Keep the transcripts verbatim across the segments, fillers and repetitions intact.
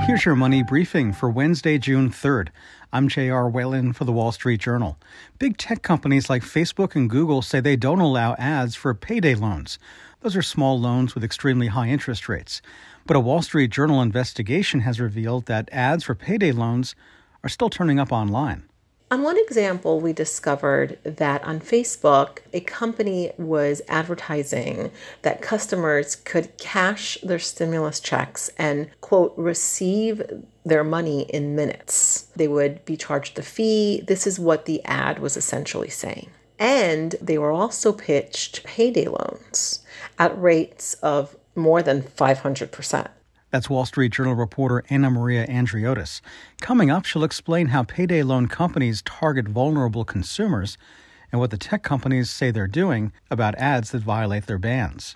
Here's your money briefing for Wednesday, June third. I'm J R. Whalen for the Wall Street Journal. Big tech companies like Facebook and Google say they don't allow ads for payday loans. Those are small loans with extremely high interest rates. But a Wall Street Journal investigation has revealed that ads for payday loans are still turning up online. On one example, we discovered that on Facebook, a company was advertising that customers could cash their stimulus checks and, quote, receive their money in minutes. They would be charged a fee. This is what the ad was essentially saying. And they were also pitched payday loans at rates of more than five hundred percent. That's Wall Street Journal reporter Anna Maria Andriotis. Coming up, she'll explain how payday loan companies target vulnerable consumers and what the tech companies say they're doing about ads that violate their bans.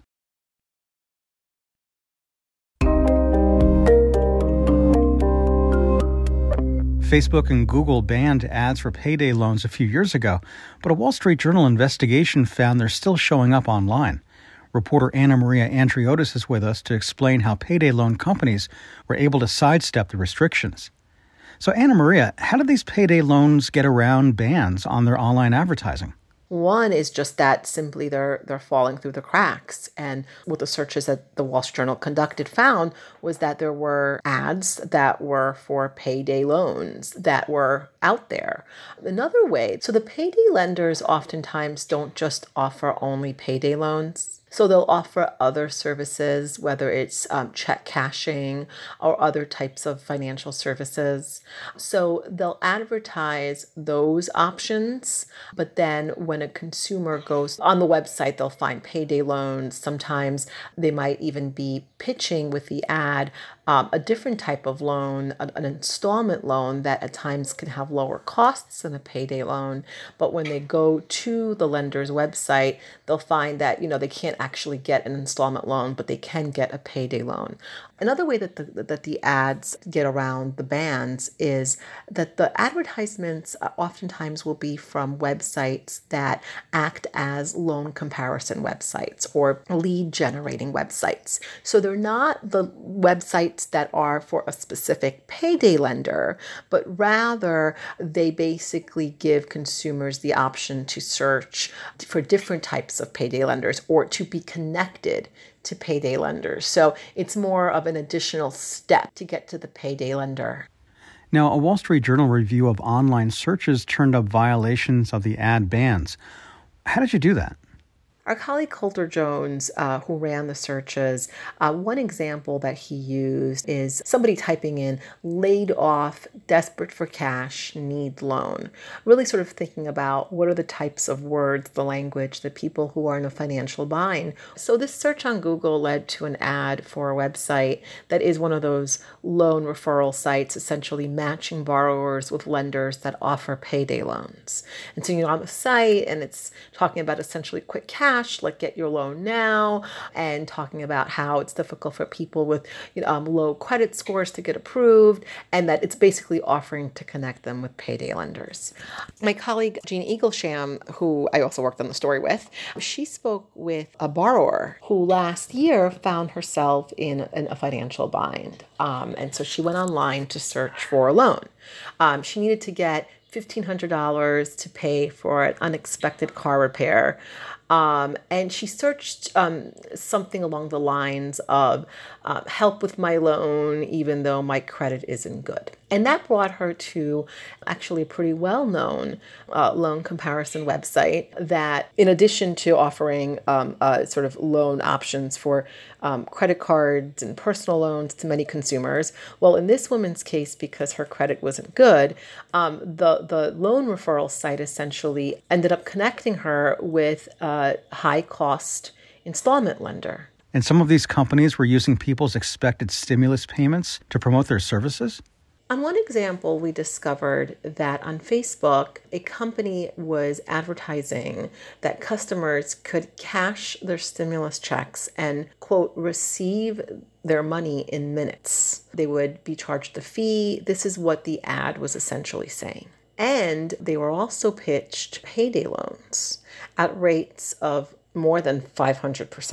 Facebook and Google banned ads for payday loans a few years ago, but a Wall Street Journal investigation found they're still showing up online. Reporter Anna Maria Andriotis is with us to explain how payday loan companies were able to sidestep the restrictions. So, Anna Maria, how did these payday loans get around bans on their online advertising? One is just that simply they're they're falling through the cracks. And what the searches that the Wall Street Journal conducted found was that there were ads that were for payday loans that were out there. Another way, so the payday lenders oftentimes don't just offer only payday loans. So they'll offer other services, whether it's um, check cashing or other types of financial services. So they'll advertise those options, but then when a consumer goes on the website, they'll find payday loans. Sometimes they might even be pitching with the ad um, a different type of loan, an, an installment loan that at times can have lower costs than a payday loan. But when they go to the lender's website, they'll find that, you know, they can't actually get an installment loan, but they can get a payday loan. Another way that the, that the ads get around the bans is that the advertisements oftentimes will be from websites that act as loan comparison websites or lead generating websites. So they're not the websites that are for a specific payday lender, but rather they basically give consumers the option to search for different types of payday lenders or to be connected to payday lenders. So it's more of an additional step to get to the payday lender. Now, a Wall Street Journal review of online searches turned up violations of the ad bans. How did you do that? Our colleague Coulter Jones, uh, who ran the searches, uh, one example that he used is somebody typing in laid off, desperate for cash, need loan. Really sort of thinking about what are the types of words, the language that people who are in a financial bind. So this search on Google led to an ad for a website that is one of those loan referral sites, essentially matching borrowers with lenders that offer payday loans. And so you're on the site and it's talking about essentially quick cash, like get your loan now, and talking about how it's difficult for people with you know, um, low credit scores to get approved, and that it's basically offering to connect them with payday lenders. My colleague Jean Eaglesham, who I also worked on the story with, she spoke with a borrower who last year found herself in, in a financial bind. Um, and so she went online to search for a loan. Um, she needed to get fifteen hundred dollars to pay for an unexpected car repair. Um, and she searched um, something along the lines of uh, help with my loan, even though my credit isn't good. And that brought her to actually a pretty well-known uh, loan comparison website that, in addition to offering um, uh, sort of loan options for um, credit cards and personal loans to many consumers, well, in this woman's case, because her credit wasn't good, um, the, the loan referral site essentially ended up connecting her with a high-cost installment lender. And some of these companies were using people's expected stimulus payments to promote their services? On one example, we discovered that on Facebook, a company was advertising that customers could cash their stimulus checks and, quote, receive their money in minutes. They would be charged a fee. This is what the ad was essentially saying. And they were also pitched payday loans at rates of more than five hundred percent.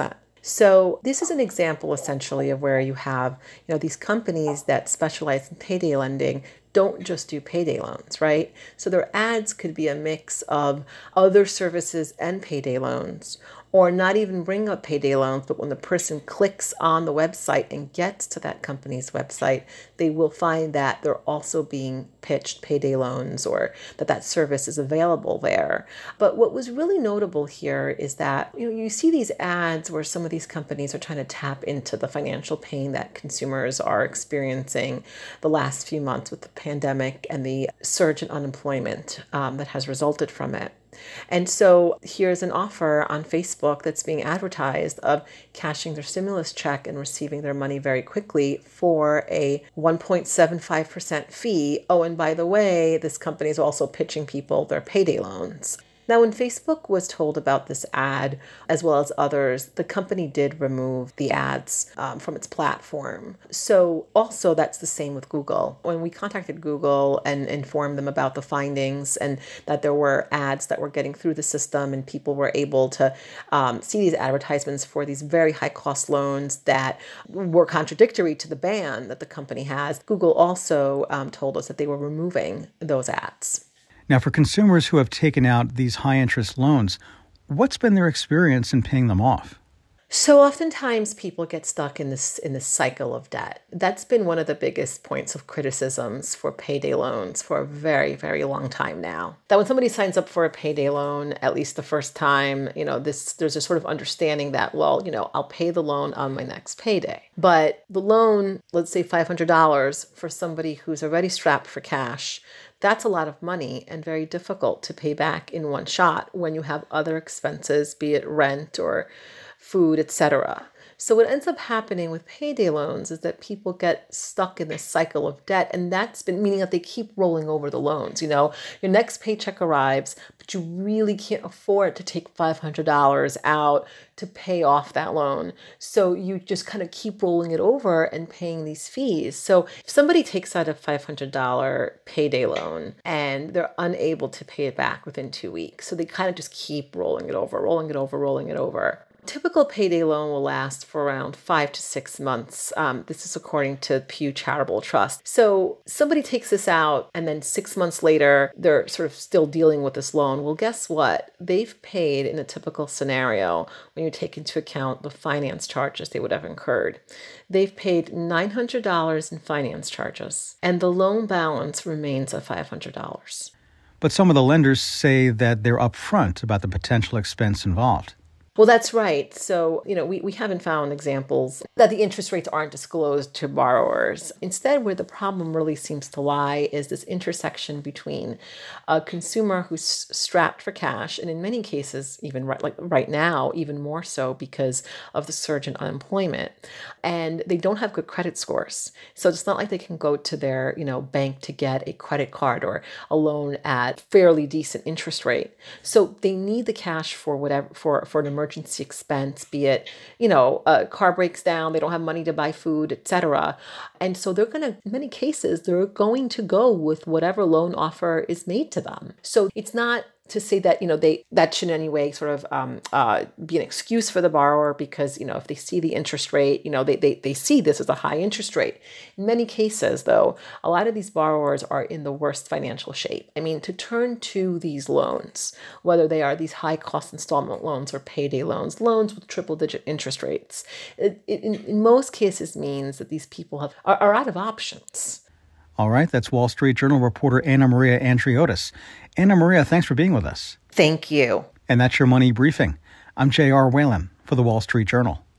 So this is an example essentially of where you have, you know, these companies that specialize in payday lending don't just do payday loans, right? So their ads could be a mix of other services and payday loans, or not even bring up payday loans, but when the person clicks on the website and gets to that company's website, they will find that they're also being pitched payday loans or that that service is available there. But what was really notable here is that, you know, you see these ads where some of these companies are trying to tap into the financial pain that consumers are experiencing the last few months with the pandemic and the surge in unemployment um, that has resulted from it. And so here's an offer on Facebook that's being advertised of cashing their stimulus check and receiving their money very quickly for a one point seven five percent fee. Oh, and by the way, this company is also pitching people their payday loans. Now, when Facebook was told about this ad, as well as others, the company did remove the ads um, from its platform. So also that's the same with Google. When we contacted Google and informed them about the findings and that there were ads that were getting through the system and people were able to um, see these advertisements for these very high cost loans that were contradictory to the ban that the company has, Google also um, told us that they were removing those ads. Now, for consumers who have taken out these high-interest loans, what's been their experience in paying them off? So oftentimes people get stuck in this in this cycle of debt. That's been one of the biggest points of criticisms for payday loans for a very, very long time now. That when somebody signs up for a payday loan, at least the first time, you know, this there's a sort of understanding that, well, you know, I'll pay the loan on my next payday. But the loan, let's say five hundred dollars for somebody who's already strapped for cash, that's a lot of money and very difficult to pay back in one shot when you have other expenses, be it rent or food, et cetera. So what ends up happening with payday loans is that people get stuck in this cycle of debt, and that's been meaning that they keep rolling over the loans. You know, your next paycheck arrives, but you really can't afford to take five hundred dollars out to pay off that loan. So you just kind of keep rolling it over and paying these fees. So if somebody takes out a five hundred dollars payday loan and they're unable to pay it back within two weeks, so they kind of just keep rolling it over, rolling it over, rolling it over. Typical payday loan will last for around five to six months. Um, this is according to Pew Charitable Trust. So somebody takes this out and then six months later, they're sort of still dealing with this loan. Well, guess what? They've paid in a typical scenario, when you take into account the finance charges they would have incurred, they've paid nine hundred dollars in finance charges, and the loan balance remains at five hundred dollars. But some of the lenders say that they're upfront about the potential expense involved. Well, that's right. So, you know, we, we haven't found examples that the interest rates aren't disclosed to borrowers. Instead, where the problem really seems to lie is this intersection between a consumer who's strapped for cash, and in many cases, even right, like right now, even more so because of the surge in unemployment, and they don't have good credit scores. So it's not like they can go to their, you know, bank to get a credit card or a loan at fairly decent interest rate. So they need the cash for whatever, for, for an emergency emergency expense, be it, you know, a car breaks down, they don't have money to buy food, et cetera. And so they're going to, in many cases, they're going to go with whatever loan offer is made to them. So it's not to say that, you know, they that should in any way sort of um, uh, be an excuse for the borrower because, you know, if they see the interest rate, you know, they, they, they see this as a high interest rate. In many cases, though, a lot of these borrowers are in the worst financial shape. I mean, to turn to these loans, whether they are these high cost installment loans or payday loans, loans with triple digit interest rates, it, it, in, in most cases means that these people have are, are out of options. All right, that's Wall Street Journal reporter Anna Maria Andriotis. Anna Maria, thanks for being with us. Thank you. And that's your Money Briefing. I'm J R. Whalen for the Wall Street Journal.